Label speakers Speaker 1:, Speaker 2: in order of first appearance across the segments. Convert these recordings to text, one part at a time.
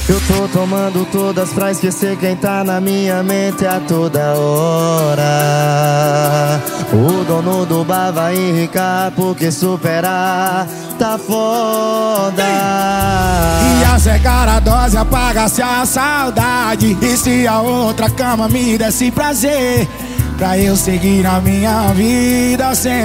Speaker 1: Eu tô tomando todas pra esquecer quem tá na minha mente a toda hora. O dono do bar vai enricar porque superar tá foda.
Speaker 2: E a secar a dose apaga-se a saudade. E se a outra cama me desse prazer, pra eu seguir a minha vida sem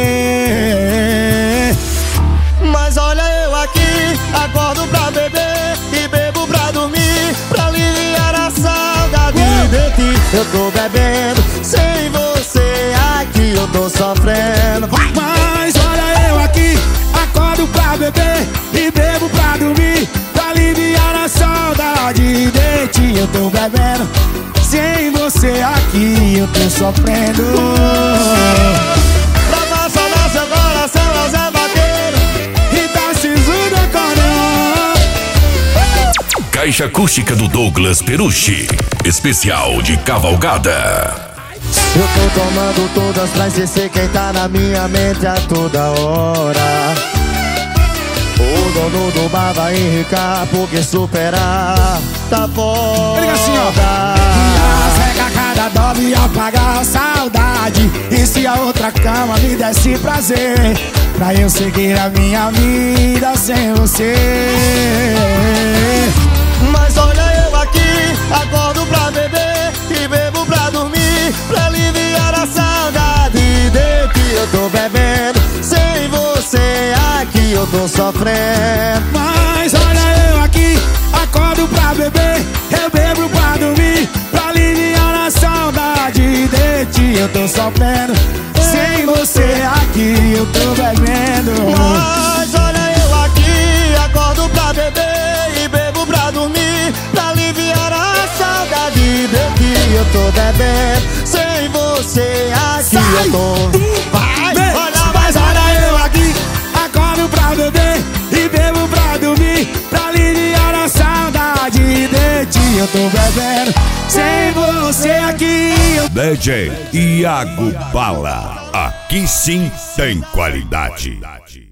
Speaker 2: você.
Speaker 1: Mas olha eu aqui, acordo pra beber e bebo pra dormir, pra aliviar a saudade de ti. Eu tô bebendo, sem você aqui eu tô sofrendo.
Speaker 2: Mas olha eu aqui, acordo pra beber e bebo pra dormir, pra aliviar a saudade de ti. Eu tô bebendo, sem você aqui eu tô sofrendo.
Speaker 1: Pra passar no seu coração é o Zé Vaqueiro
Speaker 2: E Tarcísio do Corão.
Speaker 3: Caixa acústica do Douglas Perucci, especial de cavalgada.
Speaker 1: Eu tô tomando todas pra esquecer quem tá na minha mente a toda hora. O dono do bar vai enricar porque superar tá foda.
Speaker 2: Liga assim, ó. E a seca cada dose apaga a saudade. E se a outra cama me desse prazer, pra eu seguir a minha vida sem você.
Speaker 1: Mas olha eu aqui, acordo pra beber e bebo pra dormir, pra aliviar a saudade de ti. Eu tô bebendo, sem você aqui eu tô sofrendo.
Speaker 2: Mas olha eu aqui, acordo pra beber, eu bebo pra dormir, pra aliviar a saudade de ti. Eu tô sofrendo, sem você aqui eu tô bebendo.
Speaker 1: Mas olha eu aqui, acordo pra beber e bebo pra dormir, pra aliviar a saudade de ti. Eu tô bebendo, sem você aqui eu tô. Vai, olha,
Speaker 2: mas olha eu aqui, acordo pra beber e bebo pra dormir, pra aliviar a saudade de ti. Eu tô bebendo, sem você aqui eu...
Speaker 3: DJ Iago Bala, aqui sim tem qualidade.